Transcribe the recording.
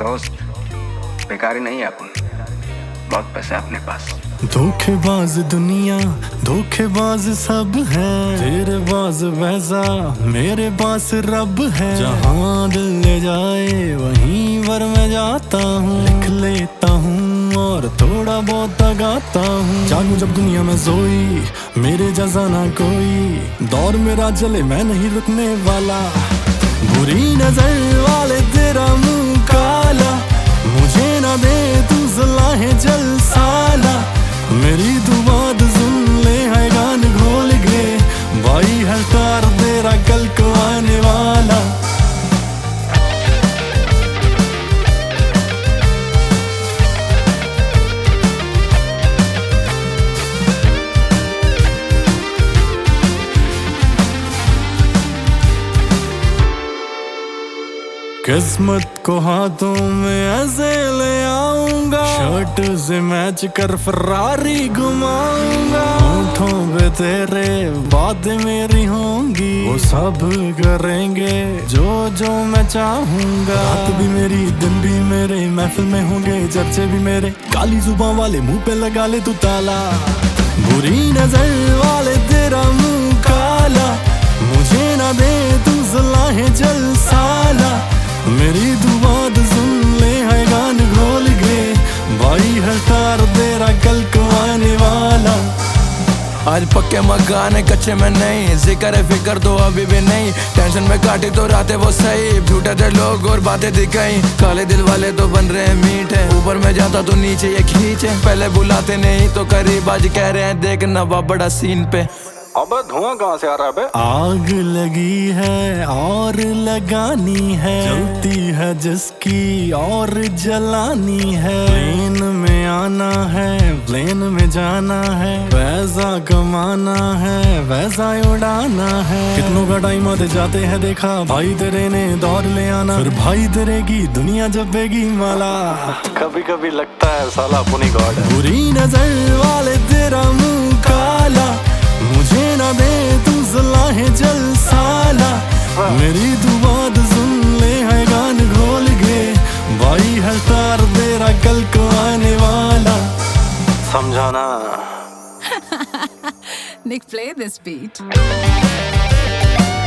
दोस्त बेकारी नहीं है अपन, बहुत पैसा है अपने पास। धोखेबाज दुनिया, धोखेबाज सब है, तेरे बाज वैसा मेरे पास रब है। जहाँ दिल ले जाए वहीं पर मैं जाता हूँ, लिख लेता हूँ और थोड़ा बहुत गाता हूँ। जानू जब दुनिया में सोई मेरे जैसा ना कोई, दौर मेरा चले मैं नहीं रुकने वाला। बुरी नजर वाले तेरा मुंह काला, मुझे ना दे तू सलाहें चल साला। मेरी तू बात सुन ले है गान घोल के, भाई है तार तेरा कल को आने वाला। किस्मत को हाथों में ऐसे ले आऊंगा, शर्ट से मैच कर फरारी घुमाऊंगा। होठों पे तेरे बातें मेरी होंगी, वो सब करेंगे जो जो मैं चाहूंगा। रात भी मेरी दिन भी मेरे, महफिल में होंगे चर्चे भी मेरे। काली जुबान वाले मुंह पे लगा ले तू ताला, बुरी नजर वाले तेरा मुंह काला। मुझे ना दे तू सलाहें चल साला, मेरी तू बात सुन ले है गान घोल के, भाई है तार तेरा कल को आने वाला। आज पक्के मकान है कच्चे में नहीं, जिक्र है फिक्र तो अभी भी नहीं। टेंशन में काटी तो रातें वो सही, झूठे थे लोग और बातें दिखाई। काले दिल वाले तो बन रहे हैं मीठे, ऊपर में जाता तो नीचे ये खींचे। पहले बुलाते नहीं तो करीब, आज कह रहे हैं देख नवा बड़ा सीन पे। अबे धुआं कहाँ से आ रहा है बे? आग लगी है और लगानी है, जलती है जिसकी और जलानी है। प्लेन में आना है प्लेन में जाना है, वैसा कमाना है वैसा उड़ाना है। कितनों का टाइम आते जाते हैं देखा, भाई तेरे ने दौर ले आना, फिर भाई तेरे की दुनिया जपेगी माला। कभी कभी लगता है साला अपनी गॉड है। बुरी नजर वाले तेरा मुंह काला, मुझे ना दे तू सलाहें चल साला। मेरी तू बात सुन ले है गान घोल के, भाई है तार तेरा कल को आने वाला। समझाना Nick, play this beat.